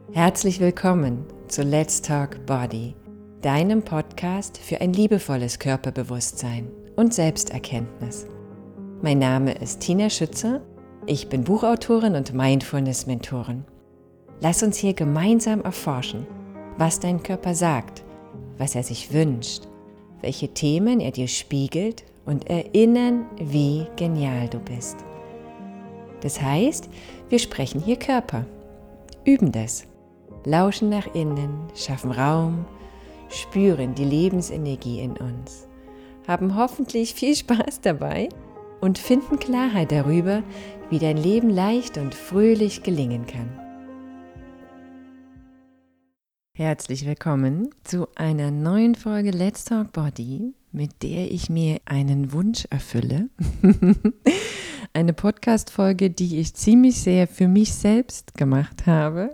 Herzlich willkommen zu Let's Talk Body, deinem Podcast für ein liebevolles Körperbewusstsein und Selbsterkenntnis. Mein Name ist Tina Schützer, ich bin Buchautorin und Mindfulness-Mentorin. Lass uns hier gemeinsam erforschen, was dein Körper sagt, was er sich wünscht, welche Themen er dir spiegelt und erinnern, wie genial du bist. Das heißt, wir sprechen hier Körper, üben das. Lauschen nach innen, schaffen Raum, spüren die Lebensenergie in uns, haben hoffentlich viel Spaß dabei und finden Klarheit darüber, wie dein Leben leicht und fröhlich gelingen kann. Herzlich willkommen zu einer neuen Folge Let's Talk Body, mit der ich mir einen Wunsch erfülle. Eine Podcast-Folge, die ich ziemlich sehr für mich selbst gemacht habe.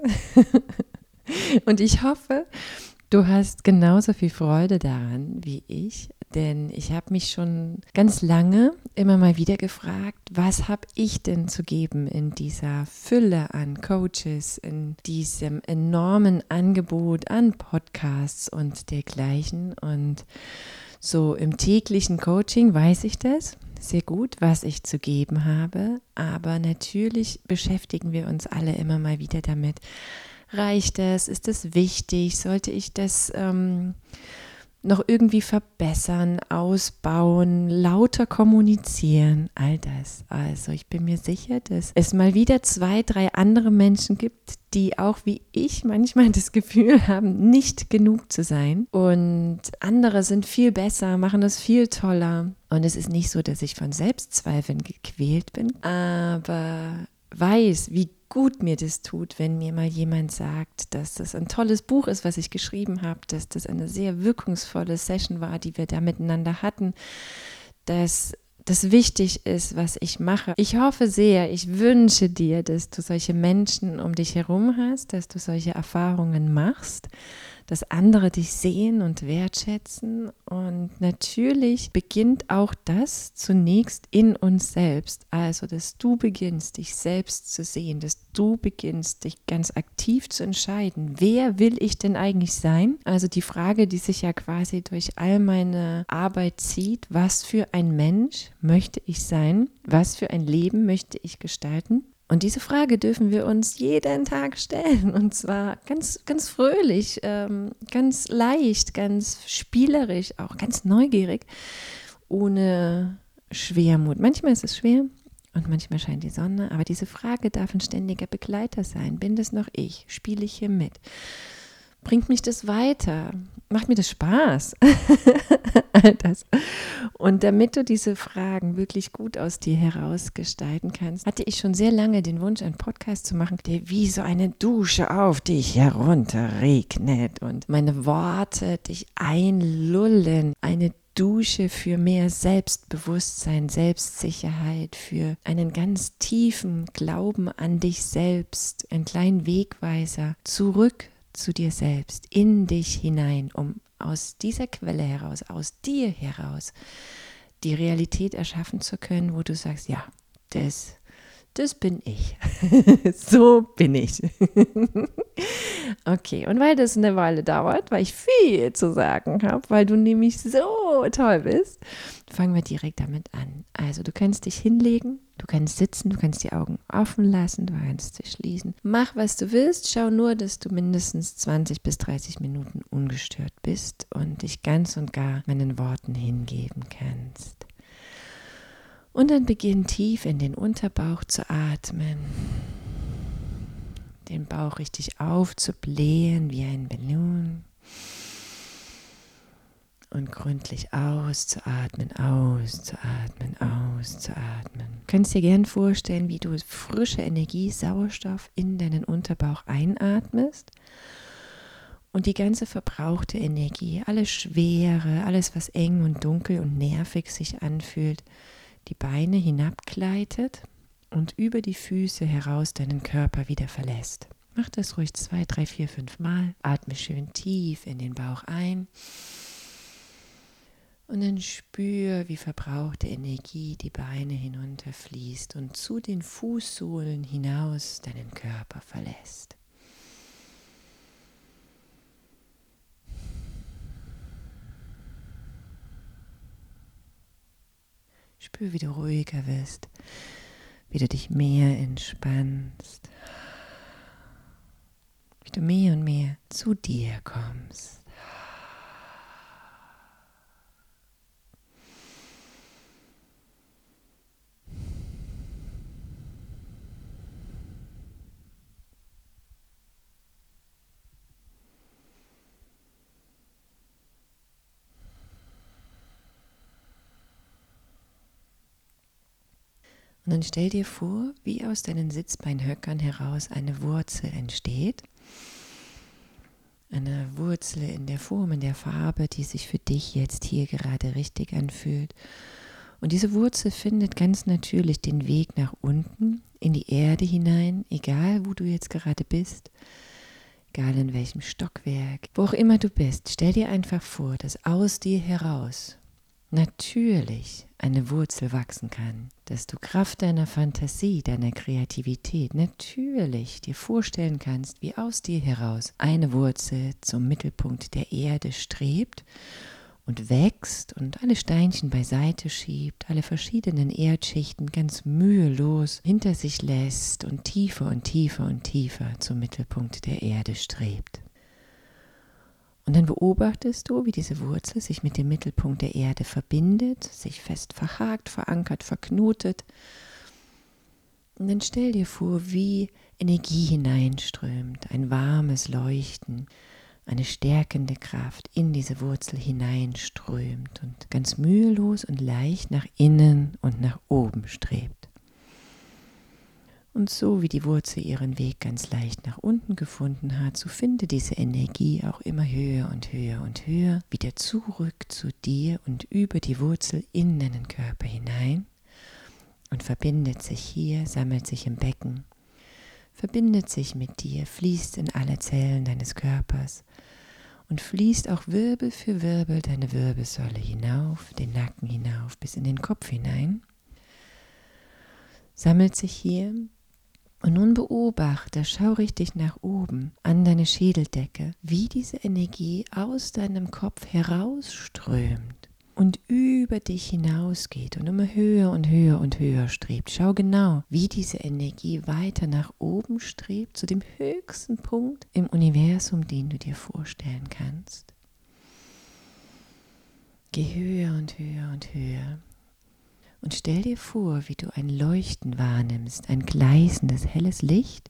Und ich hoffe, du hast genauso viel Freude daran wie ich, denn ich habe mich schon ganz lange immer mal wieder gefragt, was habe ich denn zu geben in dieser Fülle an Coaches, in diesem enormen Angebot an Podcasts und dergleichen. Und so im täglichen Coaching weiß ich das sehr gut, was ich zu geben habe, aber natürlich beschäftigen wir uns alle immer mal wieder damit. Reicht das? Ist das wichtig? Sollte ich das noch irgendwie verbessern, ausbauen, lauter kommunizieren? All das. Also ich bin mir sicher, dass es mal wieder 2, 3 andere Menschen gibt, die auch wie ich manchmal das Gefühl haben, nicht genug zu sein. Und andere sind viel besser, machen das viel toller. Und es ist nicht so, dass ich von Selbstzweifeln gequält bin, aber weiß, wie gut mir das tut, wenn mir mal jemand sagt, dass das ein tolles Buch ist, was ich geschrieben habe, dass das eine sehr wirkungsvolle Session war, die wir da miteinander hatten, dass das wichtig ist, was ich mache. Ich hoffe sehr, ich wünsche dir, dass du solche Menschen um dich herum hast, dass du solche Erfahrungen machst, dass andere dich sehen und wertschätzen. Und natürlich beginnt auch das zunächst in uns selbst. Also, dass du beginnst, dich selbst zu sehen, dass du beginnst, dich ganz aktiv zu entscheiden. Wer will ich denn eigentlich sein? Also die Frage, die sich ja quasi durch all meine Arbeit zieht, was für ein Mensch möchte ich sein? Was für ein Leben möchte ich gestalten? Und diese Frage dürfen wir uns jeden Tag stellen, und zwar ganz, ganz fröhlich, ganz leicht, ganz spielerisch, auch ganz neugierig, ohne Schwermut. Manchmal ist es schwer und manchmal scheint die Sonne, aber diese Frage darf ein ständiger Begleiter sein. Bin das noch ich? Spiele ich hier mit? Bringt mich das weiter? Macht mir das Spaß? All das. Und damit du diese Fragen wirklich gut aus dir heraus gestalten kannst, hatte ich schon sehr lange den Wunsch, einen Podcast zu machen, der wie so eine Dusche auf dich herunterregnet und meine Worte dich einlullen. Eine Dusche für mehr Selbstbewusstsein, Selbstsicherheit, für einen ganz tiefen Glauben an dich selbst, einen kleinen Wegweiser zurück zu dir selbst, in dich hinein, um aus dieser Quelle heraus, aus dir heraus, die Realität erschaffen zu können, wo du sagst, ja, das bin ich. So bin ich. Okay, und weil das eine Weile dauert, weil ich viel zu sagen habe, weil du nämlich so toll bist, fangen wir direkt damit an. Also du kannst dich hinlegen, du kannst sitzen, du kannst die Augen offen lassen, du kannst sie schließen. Mach, was du willst, schau nur, dass du mindestens 20 bis 30 Minuten ungestört bist und dich ganz und gar meinen Worten hingeben kannst. Und dann beginn tief in den Unterbauch zu atmen, den Bauch richtig aufzublähen wie ein Ballon und gründlich auszuatmen, auszuatmen, auszuatmen. Du kannst dir gern vorstellen, wie du frische Energie, Sauerstoff in deinen Unterbauch einatmest und die ganze verbrauchte Energie, alles Schwere, alles, was eng und dunkel und nervig sich anfühlt, die Beine hinabgleitet und über die Füße heraus deinen Körper wieder verlässt. Mach das ruhig 2, 3, 4, 5 Mal. Atme schön tief in den Bauch ein. Und dann spür, wie verbrauchte Energie die Beine hinunterfließt und zu den Fußsohlen hinaus deinen Körper verlässt. Spür, wie du ruhiger wirst, wie du dich mehr entspannst, wie du mehr und mehr zu dir kommst. Und dann stell dir vor, wie aus deinen Sitzbeinhöckern heraus eine Wurzel entsteht. Eine Wurzel in der Form, in der Farbe, die sich für dich jetzt hier gerade richtig anfühlt. Und diese Wurzel findet ganz natürlich den Weg nach unten, in die Erde hinein, egal wo du jetzt gerade bist, egal in welchem Stockwerk, wo auch immer du bist. Stell dir einfach vor, dass aus dir heraus natürlich eine Wurzel wachsen kann, dass du Kraft deiner Fantasie, deiner Kreativität natürlich dir vorstellen kannst, wie aus dir heraus eine Wurzel zum Mittelpunkt der Erde strebt und wächst und alle Steinchen beiseite schiebt, alle verschiedenen Erdschichten ganz mühelos hinter sich lässt und tiefer und tiefer und tiefer zum Mittelpunkt der Erde strebt. Und dann beobachtest du, wie diese Wurzel sich mit dem Mittelpunkt der Erde verbindet, sich fest verhakt, verankert, verknotet. Und dann stell dir vor, wie Energie hineinströmt, ein warmes Leuchten, eine stärkende Kraft in diese Wurzel hineinströmt und ganz mühelos und leicht nach innen und nach oben strebt. Und so wie die Wurzel ihren Weg ganz leicht nach unten gefunden hat, so finde diese Energie auch immer höher und höher und höher wieder zurück zu dir und über die Wurzel in deinen Körper hinein und verbindet sich hier, sammelt sich im Becken, verbindet sich mit dir, fließt in alle Zellen deines Körpers und fließt auch Wirbel für Wirbel deine Wirbelsäule hinauf, den Nacken hinauf, bis in den Kopf hinein, sammelt sich hier. Und nun beobachte, schau richtig nach oben an deine Schädeldecke, wie diese Energie aus deinem Kopf herausströmt und über dich hinausgeht und immer höher und höher und höher strebt. Schau genau, wie diese Energie weiter nach oben strebt, zu dem höchsten Punkt im Universum, den du dir vorstellen kannst. Geh höher und höher und höher. Und stell dir vor, wie du ein Leuchten wahrnimmst, ein gleißendes, helles Licht.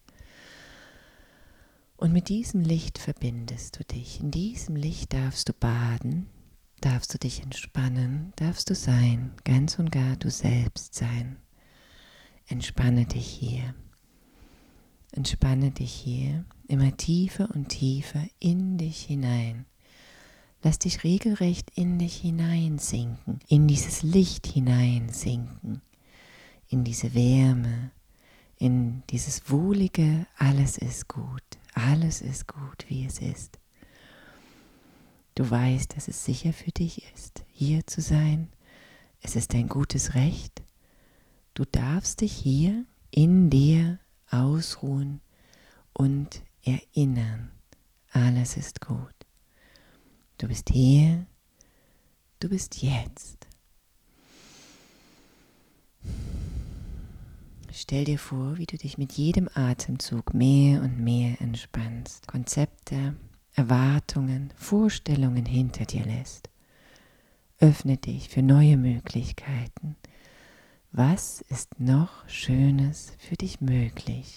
Und mit diesem Licht verbindest du dich. In diesem Licht darfst du baden, darfst du dich entspannen, darfst du sein, ganz und gar du selbst sein. Entspanne dich hier. Entspanne dich hier, immer tiefer und tiefer in dich hinein. Lass dich regelrecht in dich hineinsinken, in dieses Licht hineinsinken, in diese Wärme, in dieses wohlige, alles ist gut, wie es ist. Du weißt, dass es sicher für dich ist, hier zu sein. Es ist dein gutes Recht. Du darfst dich hier in dir ausruhen und erinnern, alles ist gut. Du bist hier, du bist jetzt. Stell dir vor, wie du dich mit jedem Atemzug mehr und mehr entspannst, Konzepte, Erwartungen, Vorstellungen hinter dir lässt. Öffne dich für neue Möglichkeiten. Was ist noch Schönes für dich möglich?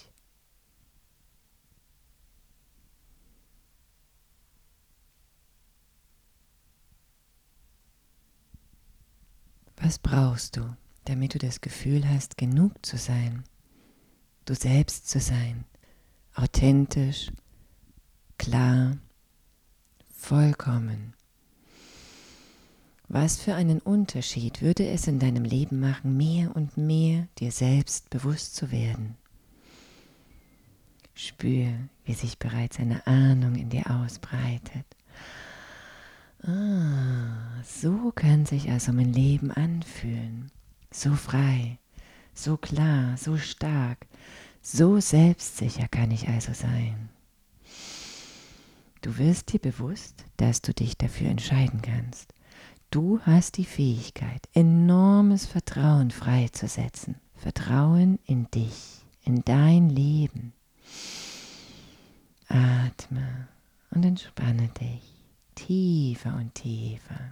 Was brauchst du, damit du das Gefühl hast, genug zu sein, du selbst zu sein, authentisch, klar, vollkommen? Was für einen Unterschied würde es in deinem Leben machen, mehr und mehr dir selbst bewusst zu werden? Spür, wie sich bereits eine Ahnung in dir ausbreitet. So kann sich also mein Leben anfühlen. So frei, so klar, so stark, so selbstsicher kann ich also sein. Du wirst dir bewusst, dass du dich dafür entscheiden kannst. Du hast die Fähigkeit, enormes Vertrauen freizusetzen. Vertrauen in dich, in dein Leben. Atme und entspanne dich tiefer und tiefer.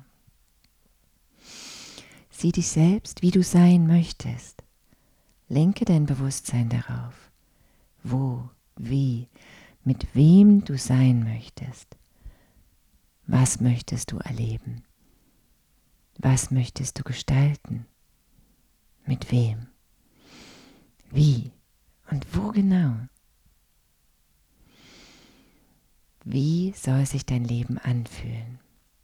Sieh dich selbst, wie du sein möchtest. Lenke dein Bewusstsein darauf, wo, wie, mit wem du sein möchtest. Was möchtest du erleben? Was möchtest du gestalten? Mit wem? Wie und wo genau? Wie soll sich dein Leben anfühlen?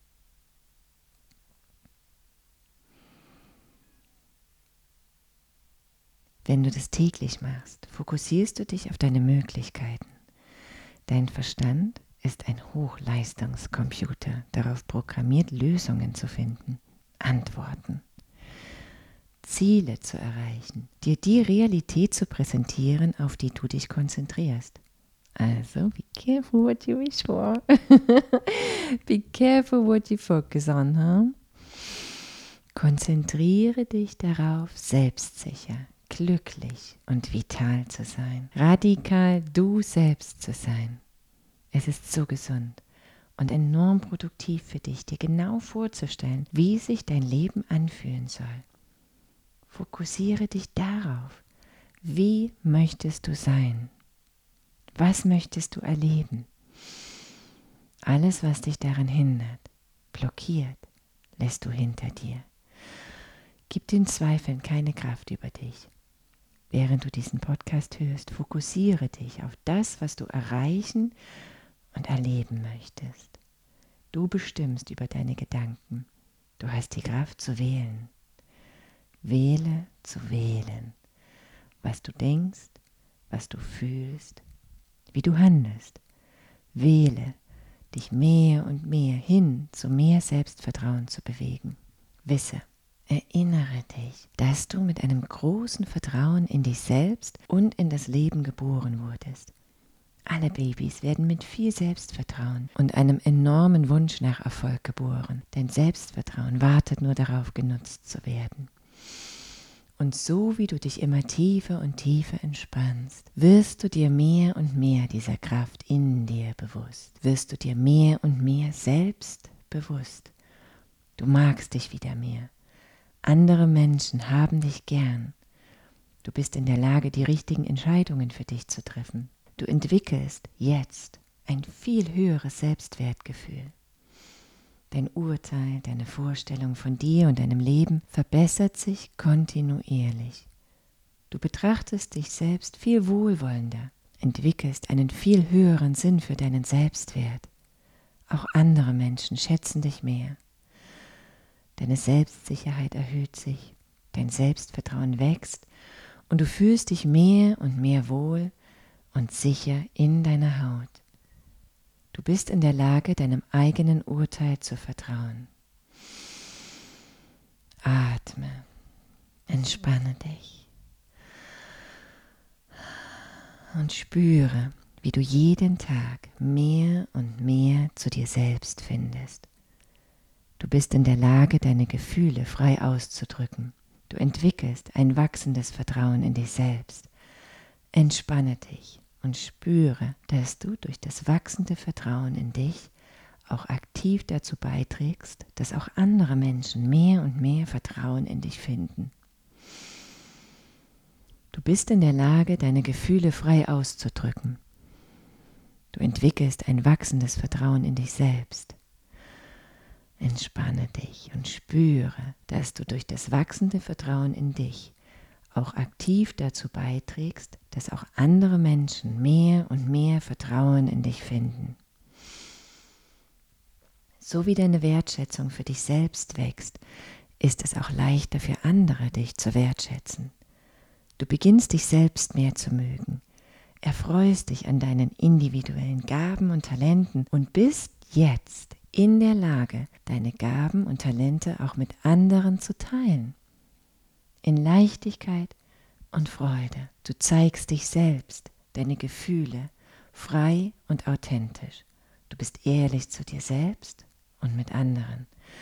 Wenn du das täglich machst, fokussierst du dich auf deine Möglichkeiten. Dein Verstand ist ein Hochleistungscomputer, darauf programmiert, Lösungen zu finden, Antworten, Ziele zu erreichen, dir die Realität zu präsentieren, auf die du dich konzentrierst. Also, be careful what you wish for. Be careful what you focus on, huh? Konzentriere dich darauf, selbstsicher, glücklich und vital zu sein. Radikal du selbst zu sein. Es ist so gesund und enorm produktiv für dich, dir genau vorzustellen, wie sich dein Leben anfühlen soll. Fokussiere dich darauf. Wie möchtest du sein? Was möchtest du erleben? Alles, was dich daran hindert, blockiert, lässt du hinter dir. Gib den Zweifeln keine Kraft über dich. Während du diesen Podcast hörst, fokussiere dich auf das, was du erreichen und erleben möchtest. Du bestimmst über deine Gedanken. Du hast die Kraft zu wählen. Wähle zu wählen, was du denkst, was du fühlst, wie du handelst. Wähle, dich mehr und mehr hin zu mehr Selbstvertrauen zu bewegen. Wisse, erinnere dich, dass du mit einem großen Vertrauen in dich selbst und in das Leben geboren wurdest. Alle Babys werden mit viel Selbstvertrauen und einem enormen Wunsch nach Erfolg geboren, denn Selbstvertrauen wartet nur darauf, genutzt zu werden. Und so wie du dich immer tiefer und tiefer entspannst, wirst du dir mehr und mehr dieser Kraft in dir bewusst. Wirst du dir mehr und mehr selbst bewusst. Du magst dich wieder mehr. Andere Menschen haben dich gern. Du bist in der Lage, die richtigen Entscheidungen für dich zu treffen. Du entwickelst jetzt ein viel höheres Selbstwertgefühl. Dein Urteil, deine Vorstellung von dir und deinem Leben verbessert sich kontinuierlich. Du betrachtest dich selbst viel wohlwollender, entwickelst einen viel höheren Sinn für deinen Selbstwert. Auch andere Menschen schätzen dich mehr. Deine Selbstsicherheit erhöht sich, dein Selbstvertrauen wächst und du fühlst dich mehr und mehr wohl und sicher in deiner Haut. Du bist in der Lage, deinem eigenen Urteil zu vertrauen. Atme, entspanne dich und spüre, wie du jeden Tag mehr und mehr zu dir selbst findest. Du bist in der Lage, deine Gefühle frei auszudrücken. Du entwickelst ein wachsendes Vertrauen in dich selbst. Entspanne dich und spüre, dass du durch das wachsende Vertrauen in dich auch aktiv dazu beiträgst, dass auch andere Menschen mehr und mehr Vertrauen in dich finden. Du bist in der Lage, deine Gefühle frei auszudrücken. Du entwickelst ein wachsendes Vertrauen in dich selbst. Entspanne dich und spüre, dass du durch das wachsende Vertrauen in dich auch aktiv dazu beiträgst, dass auch andere Menschen mehr und mehr Vertrauen in dich finden. So wie deine Wertschätzung für dich selbst wächst, ist es auch leichter für andere, dich zu wertschätzen. Du beginnst dich selbst mehr zu mögen, erfreust dich an deinen individuellen Gaben und Talenten und bist jetzt in der Lage, deine Gaben und Talente auch mit anderen zu teilen. In Leichtigkeit und Freude. Du zeigst dich selbst, deine Gefühle, frei und authentisch. Du bist ehrlich zu dir selbst und mit anderen.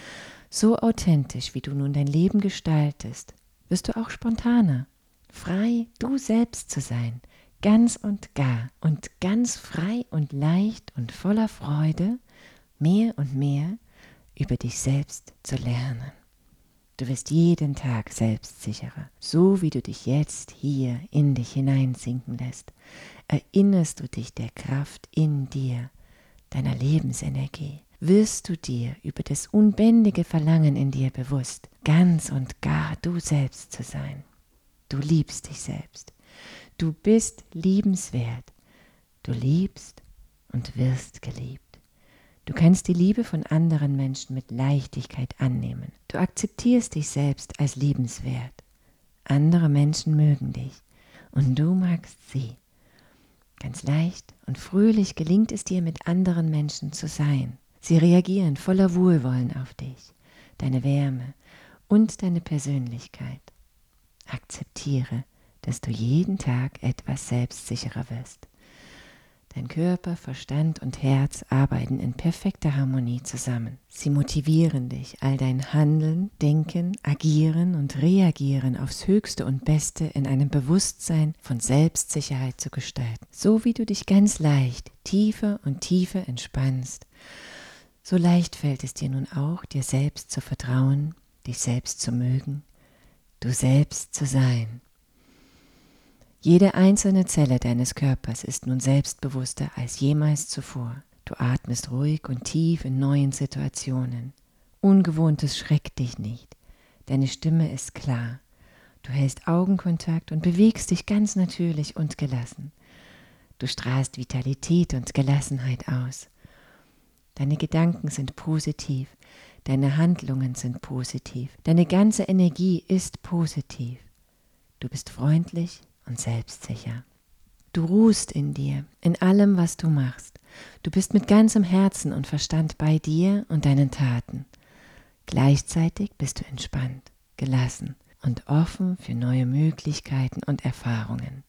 So authentisch, wie du nun dein Leben gestaltest, wirst du auch spontaner, frei, du selbst zu sein, ganz und gar und ganz frei und leicht und voller Freude, mehr und mehr über dich selbst zu lernen. Du wirst jeden Tag selbstsicherer, so wie du dich jetzt hier in dich hineinsinken lässt. Erinnerst du dich der Kraft in dir, deiner Lebensenergie, wirst du dir über das unbändige Verlangen in dir bewusst, ganz und gar du selbst zu sein. Du liebst dich selbst. Du bist liebenswert. Du liebst und wirst geliebt. Du kannst die Liebe von anderen Menschen mit Leichtigkeit annehmen. Du akzeptierst dich selbst als liebenswert. Andere Menschen mögen dich und du magst sie. Ganz leicht und fröhlich gelingt es dir, mit anderen Menschen zu sein. Sie reagieren voller Wohlwollen auf dich, deine Wärme und deine Persönlichkeit. Akzeptiere, dass du jeden Tag etwas selbstsicherer wirst. Dein Körper, Verstand und Herz arbeiten in perfekter Harmonie zusammen. Sie motivieren dich, all dein Handeln, Denken, Agieren und Reagieren aufs Höchste und Beste in einem Bewusstsein von Selbstsicherheit zu gestalten. So wie du dich ganz leicht tiefer und tiefer entspannst, so leicht fällt es dir nun auch, dir selbst zu vertrauen, dich selbst zu mögen, du selbst zu sein. Jede einzelne Zelle deines Körpers ist nun selbstbewusster als jemals zuvor. Du atmest ruhig und tief in neuen Situationen. Ungewohntes schreckt dich nicht. Deine Stimme ist klar. Du hältst Augenkontakt und bewegst dich ganz natürlich und gelassen. Du strahlst Vitalität und Gelassenheit aus. Deine Gedanken sind positiv. Deine Handlungen sind positiv. Deine ganze Energie ist positiv. Du bist freundlich und selbstsicher. Du ruhst in dir, in allem, was du machst. Du bist mit ganzem Herzen und Verstand bei dir und deinen Taten. Gleichzeitig bist du entspannt, gelassen und offen für neue Möglichkeiten und Erfahrungen.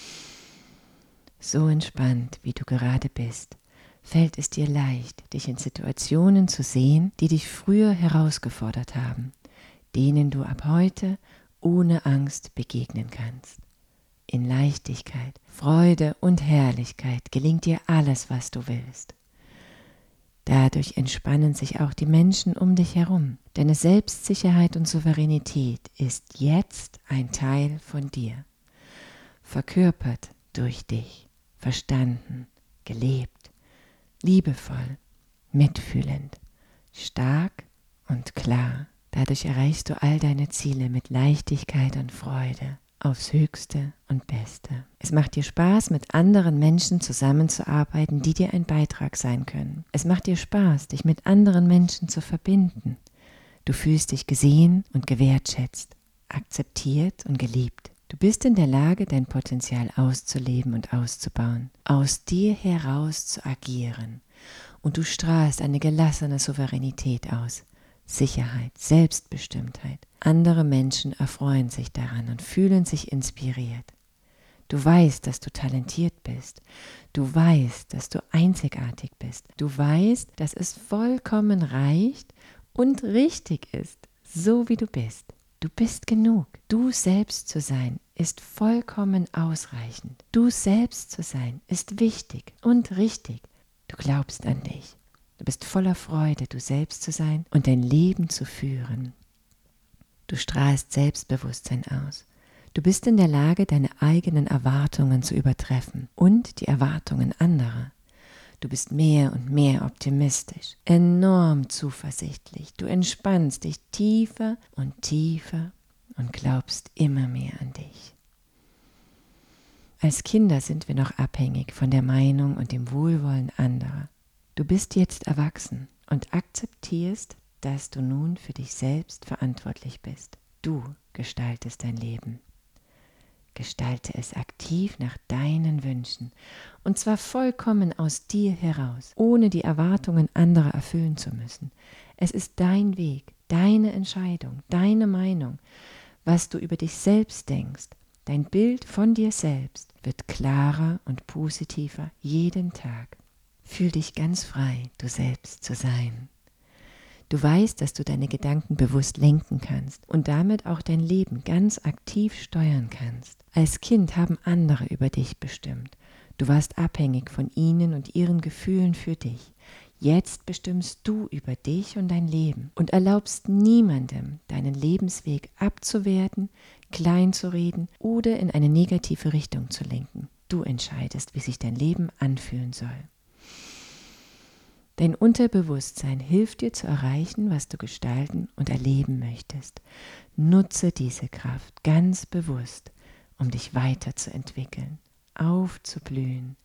So entspannt, wie du gerade bist, fällt es dir leicht, dich in Situationen zu sehen, die dich früher herausgefordert haben, denen du ab heute ohne Angst begegnen kannst. In Leichtigkeit, Freude und Herrlichkeit gelingt dir alles, was du willst. Dadurch entspannen sich auch die Menschen um dich herum. Deine Selbstsicherheit und Souveränität ist jetzt ein Teil von dir. Verkörpert durch dich, verstanden, gelebt, liebevoll, mitfühlend, stark und klar. Dadurch erreichst du all deine Ziele mit Leichtigkeit und Freude. Aufs Höchste und Beste. Es macht dir Spaß, mit anderen Menschen zusammenzuarbeiten, die dir ein Beitrag sein können. Es macht dir Spaß, dich mit anderen Menschen zu verbinden. Du fühlst dich gesehen und gewertschätzt, akzeptiert und geliebt. Du bist in der Lage, dein Potenzial auszuleben und auszubauen, aus dir heraus zu agieren. Und du strahlst eine gelassene Souveränität aus. Sicherheit, Selbstbestimmtheit. Andere Menschen erfreuen sich daran und fühlen sich inspiriert. Du weißt, dass du talentiert bist. Du weißt, dass du einzigartig bist. Du weißt, dass es vollkommen reicht und richtig ist, so wie du bist. Du bist genug. Du selbst zu sein ist vollkommen ausreichend. Du selbst zu sein ist wichtig und richtig. Du glaubst an dich. Du bist voller Freude, du selbst zu sein und dein Leben zu führen. Du strahlst Selbstbewusstsein aus. Du bist in der Lage, deine eigenen Erwartungen zu übertreffen und die Erwartungen anderer. Du bist mehr und mehr optimistisch, enorm zuversichtlich. Du entspannst dich tiefer und tiefer und glaubst immer mehr an dich. Als Kinder sind wir noch abhängig von der Meinung und dem Wohlwollen anderer. Du bist jetzt erwachsen und akzeptierst, dass du nun für dich selbst verantwortlich bist. Du gestaltest dein Leben. Gestalte es aktiv nach deinen Wünschen, und zwar vollkommen aus dir heraus, ohne die Erwartungen anderer erfüllen zu müssen. Es ist dein Weg, deine Entscheidung, deine Meinung, was du über dich selbst denkst. Dein Bild von dir selbst wird klarer und positiver jeden Tag. Fühl dich ganz frei, du selbst zu sein. Du weißt, dass du deine Gedanken bewusst lenken kannst und damit auch dein Leben ganz aktiv steuern kannst. Als Kind haben andere über dich bestimmt. Du warst abhängig von ihnen und ihren Gefühlen für dich. Jetzt bestimmst du über dich und dein Leben und erlaubst niemandem, deinen Lebensweg abzuwerten, kleinzureden oder in eine negative Richtung zu lenken. Du entscheidest, wie sich dein Leben anfühlen soll. Dein Unterbewusstsein hilft dir zu erreichen, was du gestalten und erleben möchtest. Nutze diese Kraft ganz bewusst, um dich weiterzuentwickeln, aufzublühen,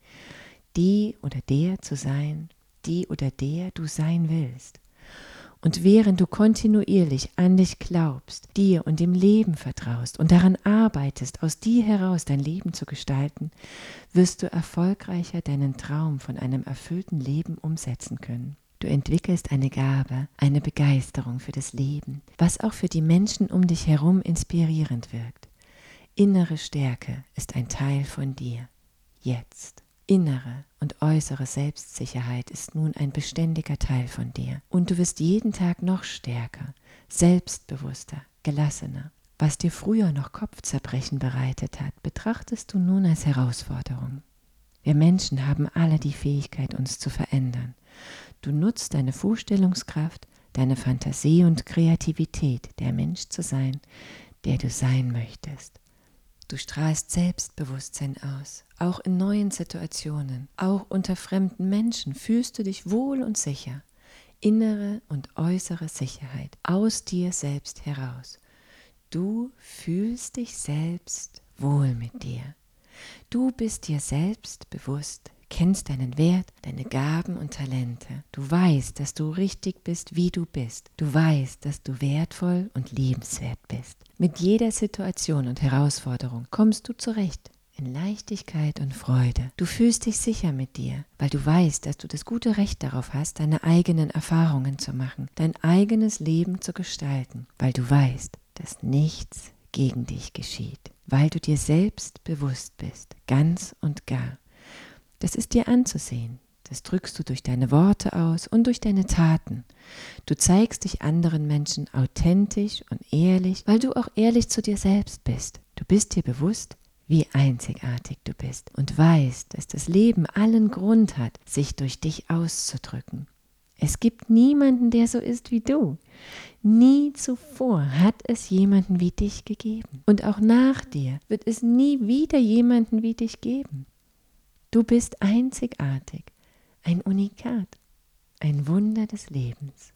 die oder der zu sein, die oder der du sein willst. Und während du kontinuierlich an dich glaubst, dir und dem Leben vertraust und daran arbeitest, aus dir heraus dein Leben zu gestalten, wirst du erfolgreicher deinen Traum von einem erfüllten Leben umsetzen können. Du entwickelst eine Gabe, eine Begeisterung für das Leben, was auch für die Menschen um dich herum inspirierend wirkt. Innere Stärke ist ein Teil von dir. Jetzt. Innere und äußere Selbstsicherheit ist nun ein beständiger Teil von dir. Und du wirst jeden Tag noch stärker, selbstbewusster, gelassener. Was dir früher noch Kopfzerbrechen bereitet hat, betrachtest du nun als Herausforderung. Wir Menschen haben alle die Fähigkeit, uns zu verändern. Du nutzt deine Vorstellungskraft, deine Fantasie und Kreativität, der Mensch zu sein, der du sein möchtest. Du strahlst Selbstbewusstsein aus, auch in neuen Situationen, auch unter fremden Menschen fühlst du dich wohl und sicher. Innere und äußere Sicherheit aus dir selbst heraus. Du fühlst dich selbst wohl mit dir. Du bist dir selbst bewusst, kennst deinen Wert, deine Gaben und Talente. Du weißt, dass du richtig bist, wie du bist. Du weißt, dass du wertvoll und liebenswert bist. Mit jeder Situation und Herausforderung kommst du zurecht, in Leichtigkeit und Freude. Du fühlst dich sicher mit dir, weil du weißt, dass du das gute Recht darauf hast, deine eigenen Erfahrungen zu machen, dein eigenes Leben zu gestalten, weil du weißt, dass nichts gegen dich geschieht, weil du dir selbst bewusst bist, ganz und gar. Das ist dir anzusehen. Das drückst du durch deine Worte aus und durch deine Taten. Du zeigst dich anderen Menschen authentisch und ehrlich, weil du auch ehrlich zu dir selbst bist. Du bist dir bewusst, wie einzigartig du bist und weißt, dass das Leben allen Grund hat, sich durch dich auszudrücken. Es gibt niemanden, der so ist wie du. Nie zuvor hat es jemanden wie dich gegeben. Und auch nach dir wird es nie wieder jemanden wie dich geben. Du bist einzigartig, ein Unikat, ein Wunder des Lebens.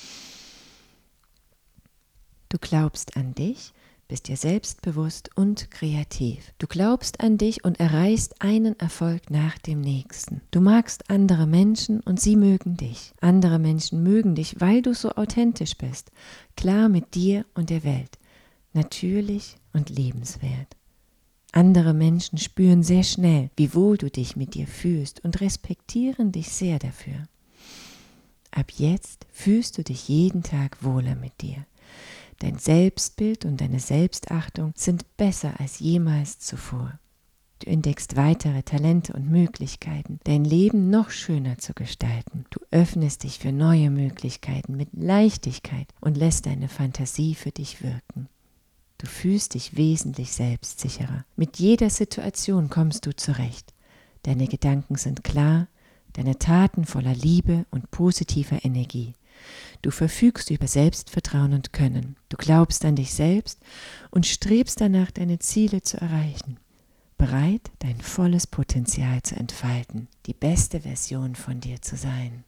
Du glaubst an dich, bist dir selbstbewusst und kreativ. Du glaubst an dich und erreichst einen Erfolg nach dem nächsten. Du magst andere Menschen und sie mögen dich. Andere Menschen mögen dich, weil du so authentisch bist, klar mit dir und der Welt, natürlich und lebenswert. Andere Menschen spüren sehr schnell, wie wohl du dich mit dir fühlst und respektieren dich sehr dafür. Ab jetzt fühlst du dich jeden Tag wohler mit dir. Dein Selbstbild und deine Selbstachtung sind besser als jemals zuvor. Du entdeckst weitere Talente und Möglichkeiten, dein Leben noch schöner zu gestalten. Du öffnest dich für neue Möglichkeiten mit Leichtigkeit und lässt deine Fantasie für dich wirken. Du fühlst dich wesentlich selbstsicherer. Mit jeder Situation kommst du zurecht. Deine Gedanken sind klar, deine Taten voller Liebe und positiver Energie. Du verfügst über Selbstvertrauen und Können. Du glaubst an dich selbst und strebst danach, deine Ziele zu erreichen. Bereit, dein volles Potenzial zu entfalten, die beste Version von dir zu sein.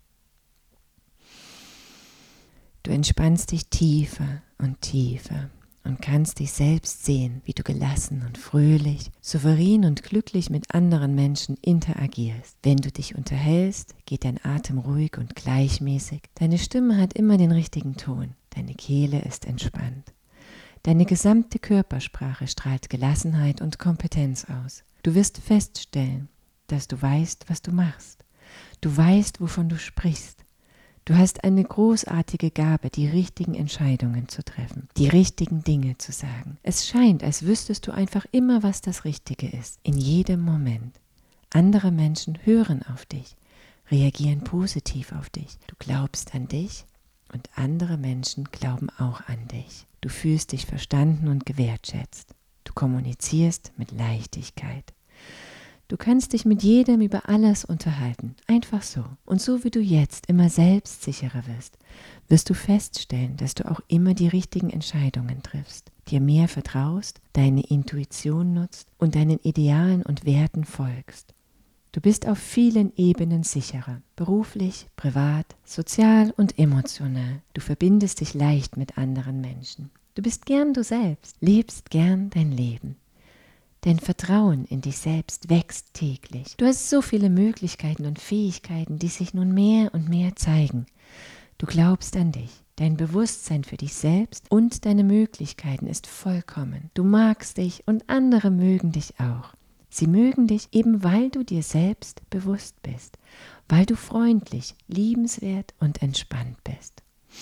Du entspannst dich tiefer und tiefer und kannst dich selbst sehen, wie du gelassen und fröhlich, souverän und glücklich mit anderen Menschen interagierst. Wenn du dich unterhältst, geht dein Atem ruhig und gleichmäßig. Deine Stimme hat immer den richtigen Ton. Deine Kehle ist entspannt. Deine gesamte Körpersprache strahlt Gelassenheit und Kompetenz aus. Du wirst feststellen, dass du weißt, was du machst. Du weißt, wovon du sprichst. Du hast eine großartige Gabe, die richtigen Entscheidungen zu treffen, die richtigen Dinge zu sagen. Es scheint, als wüsstest du einfach immer, was das Richtige ist, in jedem Moment. Andere Menschen hören auf dich, reagieren positiv auf dich. Du glaubst an dich Und andere Menschen glauben auch an dich. Du fühlst dich verstanden und gewertschätzt. Du kommunizierst mit Leichtigkeit. Du kannst dich mit jedem über alles unterhalten, einfach so. Und so wie du jetzt immer selbstsicherer wirst du feststellen, dass du auch immer die richtigen Entscheidungen triffst, dir mehr vertraust, deine Intuition nutzt und deinen Idealen und Werten folgst. Du bist auf vielen Ebenen sicherer, beruflich, privat, sozial und emotional. Du verbindest dich leicht mit anderen Menschen. Du bist gern du selbst, lebst gern dein Leben. Dein Vertrauen in dich selbst wächst täglich. Du hast so viele Möglichkeiten und Fähigkeiten, die sich nun mehr und mehr zeigen. Du glaubst an dich. Dein Bewusstsein für dich selbst und deine Möglichkeiten ist vollkommen. Du magst dich und andere mögen dich auch. Sie mögen dich eben, weil du dir selbst bewusst bist, weil du freundlich, liebenswert und entspannt bist.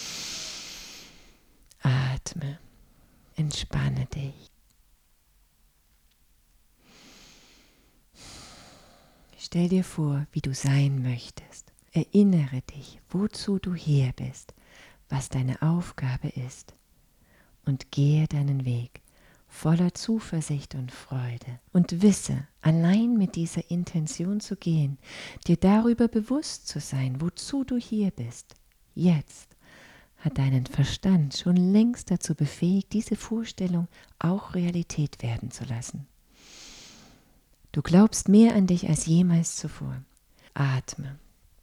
Atme, entspanne dich. Stell dir vor, wie du sein möchtest. Erinnere dich, wozu du hier bist, was deine Aufgabe ist und gehe deinen Weg voller Zuversicht und Freude. Und wisse, allein mit dieser Intention zu gehen, dir darüber bewusst zu sein, wozu du hier bist, jetzt hat deinen Verstand schon längst dazu befähigt, diese Vorstellung auch Realität werden zu lassen. Du glaubst mehr an dich als jemals zuvor. Atme.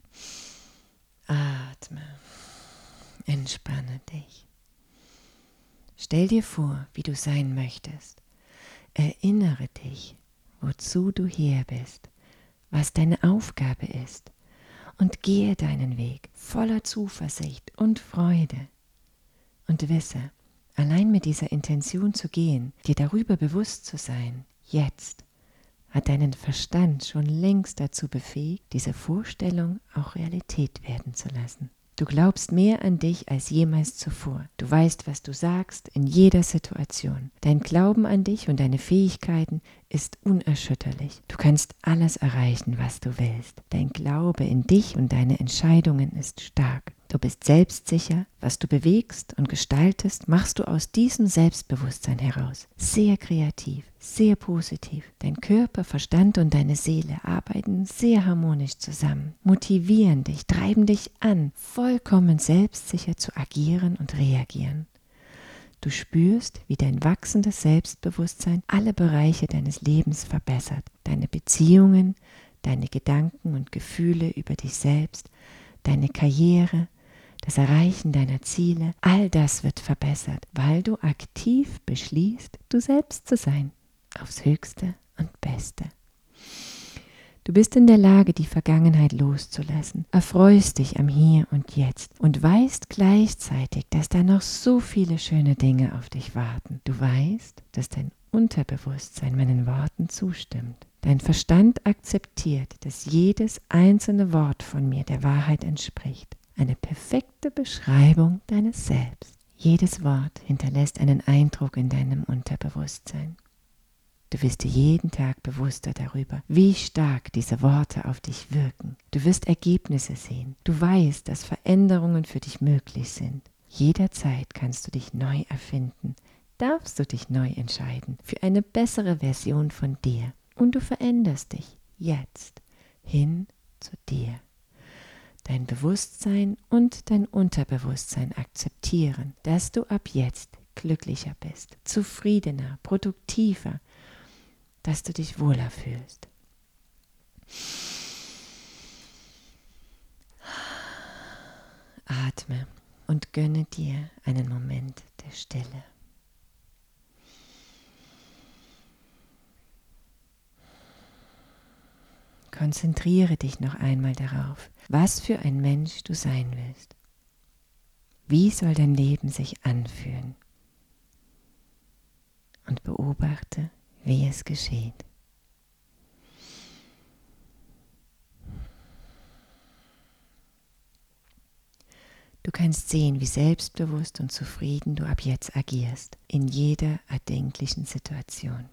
Atme. Entspanne dich. Stell dir vor, wie du sein möchtest. Erinnere dich, wozu du hier bist, was deine Aufgabe ist und gehe deinen Weg voller Zuversicht und Freude. Und wisse, allein mit dieser Intention zu gehen, dir darüber bewusst zu sein, jetzt, hat deinen Verstand schon längst dazu befähigt, diese Vorstellung auch Realität werden zu lassen. Du glaubst mehr an dich als jemals zuvor. Du weißt, was du sagst in jeder Situation. Dein Glauben an dich und deine Fähigkeiten ist unerschütterlich. Du kannst alles erreichen, was du willst. Dein Glaube in dich und deine Entscheidungen ist stark. Du bist selbstsicher, was du bewegst und gestaltest, machst du aus diesem Selbstbewusstsein heraus. Sehr kreativ, sehr positiv. Dein Körper, Verstand und deine Seele arbeiten sehr harmonisch zusammen, motivieren dich, treiben dich an, vollkommen selbstsicher zu agieren und reagieren. Du spürst, wie dein wachsendes Selbstbewusstsein alle Bereiche deines Lebens verbessert. Deine Beziehungen, deine Gedanken und Gefühle über dich selbst, deine Karriere, das Erreichen deiner Ziele, all das wird verbessert, weil du aktiv beschließt, du selbst zu sein, aufs Höchste und Beste. Du bist in der Lage, die Vergangenheit loszulassen, erfreust dich am Hier und Jetzt und weißt gleichzeitig, dass da noch so viele schöne Dinge auf dich warten. Du weißt, dass dein Unterbewusstsein meinen Worten zustimmt. Dein Verstand akzeptiert, dass jedes einzelne Wort von mir der Wahrheit entspricht. Eine perfekte Beschreibung deines Selbst. Jedes Wort hinterlässt einen Eindruck in deinem Unterbewusstsein. Du wirst dir jeden Tag bewusster darüber, wie stark diese Worte auf dich wirken. Du wirst Ergebnisse sehen. Du weißt, dass Veränderungen für dich möglich sind. Jederzeit kannst du dich neu erfinden, darfst du dich neu entscheiden für eine bessere Version von dir. Und du veränderst dich jetzt hin zu dir. Dein Bewusstsein und dein Unterbewusstsein akzeptieren, dass du ab jetzt glücklicher bist, zufriedener, produktiver, dass du dich wohler fühlst. Atme und gönne dir einen Moment der Stille. Konzentriere dich noch einmal darauf, was für ein Mensch du sein willst. Wie soll dein Leben sich anfühlen? Und beobachte, wie es geschieht. Du kannst sehen, wie selbstbewusst und zufrieden du ab jetzt agierst, in jeder erdenklichen Situation.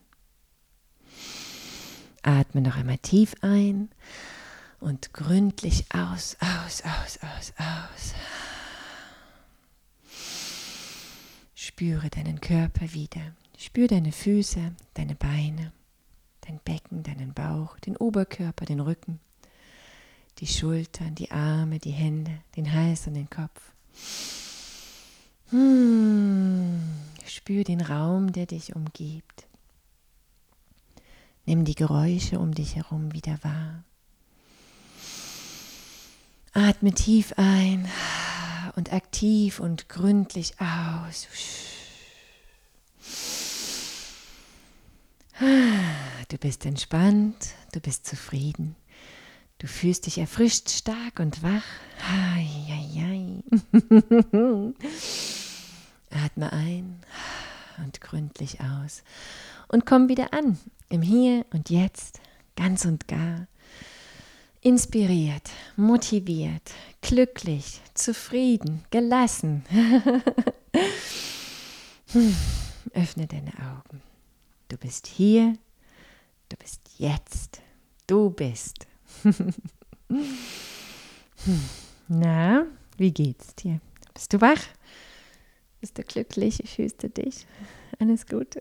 Atme noch einmal tief ein und gründlich aus. Spüre deinen Körper wieder. Spüre deine Füße, deine Beine, dein Becken, deinen Bauch, den Oberkörper, den Rücken, die Schultern, die Arme, die Hände, den Hals und den Kopf. Spür den Raum, der dich umgibt. Nimm die Geräusche um dich herum wieder wahr. Atme tief ein und aktiv und gründlich aus. Du bist entspannt, du bist zufrieden. Du fühlst dich erfrischt, stark und wach. Atme ein und gründlich aus. Und komm wieder an, im Hier und Jetzt, ganz und gar. Inspiriert, motiviert, glücklich, zufrieden, gelassen. Öffne deine Augen. Du bist hier, du bist jetzt, du bist. Na, wie geht's dir? Bist du wach? Bist du glücklich? Fühlst du dich? Alles gut?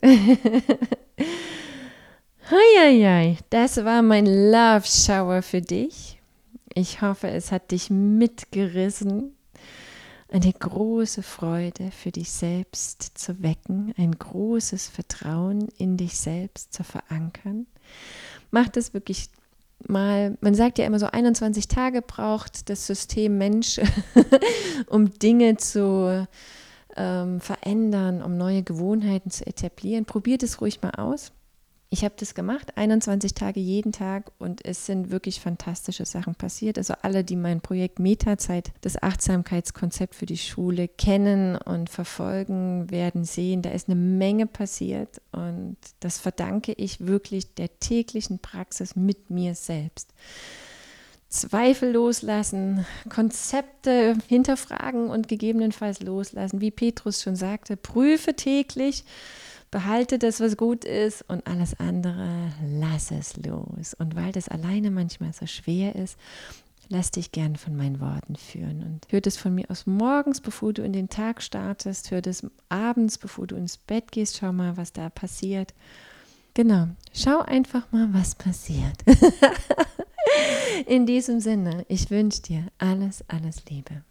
Heieiei, das war mein Love Shower für dich. Ich hoffe, es hat dich mitgerissen, eine große Freude für dich selbst zu wecken, ein großes Vertrauen in dich selbst zu verankern. Mach das wirklich mal, man sagt ja immer so, 21 Tage braucht das System Mensch, um Dinge zu verändern, um neue Gewohnheiten zu etablieren. Probiert es ruhig mal aus. Ich habe das gemacht, 21 Tage jeden Tag, und es sind wirklich fantastische Sachen passiert. Also alle, die mein Projekt Metazeit, das Achtsamkeitskonzept für die Schule, kennen und verfolgen, werden sehen, da ist eine Menge passiert, und das verdanke ich wirklich der täglichen Praxis mit mir selbst. Zweifel loslassen, Konzepte hinterfragen und gegebenenfalls loslassen. Wie Petrus schon sagte, prüfe täglich, behalte das, was gut ist, und alles andere, lass es los. Und weil das alleine manchmal so schwer ist, lass dich gern von meinen Worten führen. Und hör das von mir aus morgens, bevor du in den Tag startest, hör das abends, bevor du ins Bett gehst, schau mal, was da passiert. Genau, schau einfach mal, was passiert. In diesem Sinne, ich wünsche dir alles, alles Liebe.